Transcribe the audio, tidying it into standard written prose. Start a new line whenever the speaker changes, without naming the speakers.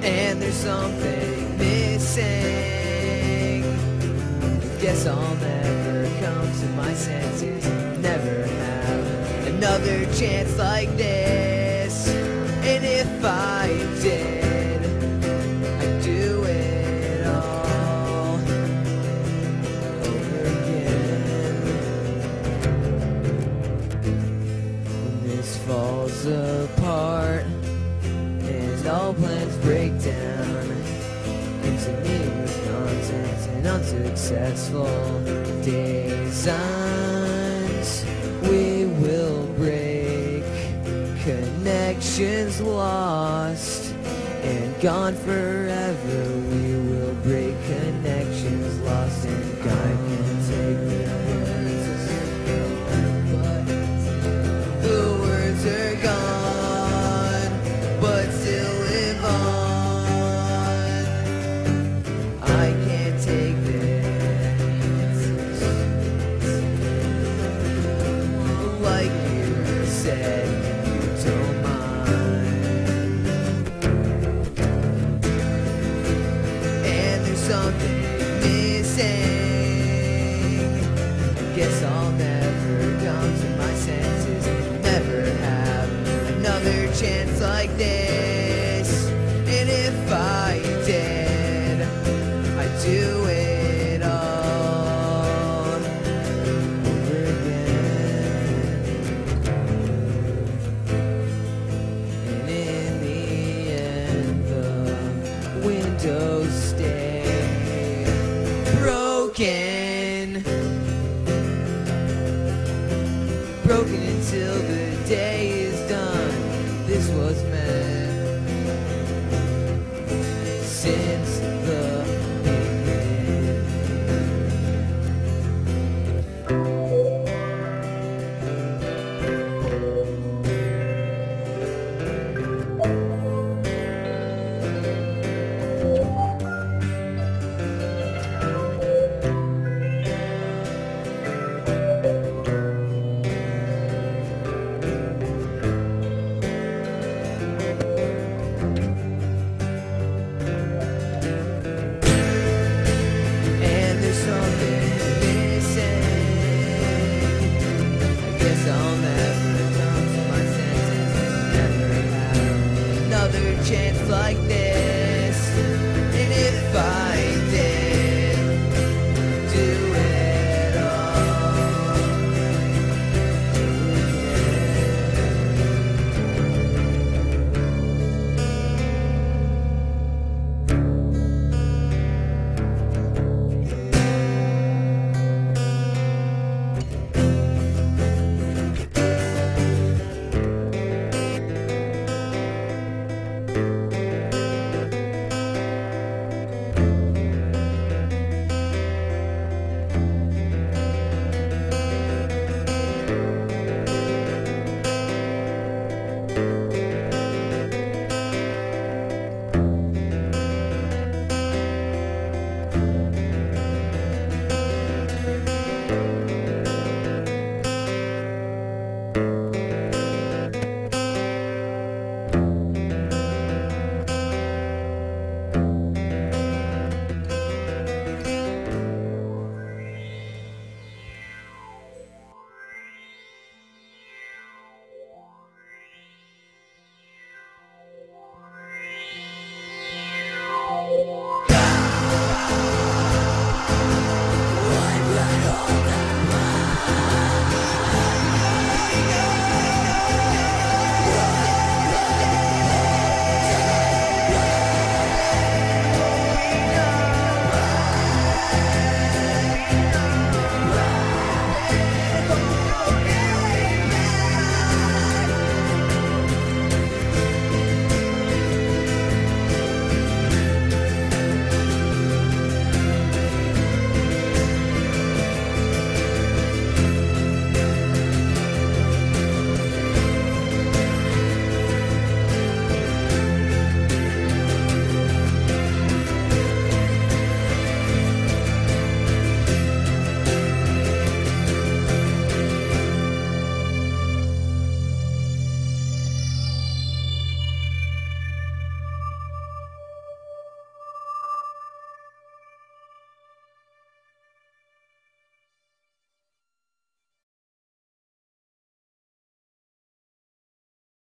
and there's something missing. Guess I'll never come to my senses, never have another chance like this. And if I did, I'd do it all over again. When this falls apart and all plans break down into meaningless nonsense and unsuccessful designs, we will break connections lost and gone forever. We will break connections lost and gone. I can take the words, but the words are gone, but still live on. I can't take this, like you said, you don't mind. And there's something missing. Guess I'll never come to my senses, never have another chance like this. And if I did, I'd do it all over again. And in the end, the windows stay broken, broken until the day is done. This was meant since the beginning. And there's something missing. I guess I'll never come to my senses, never have another chance like this. And if I did, do it all again.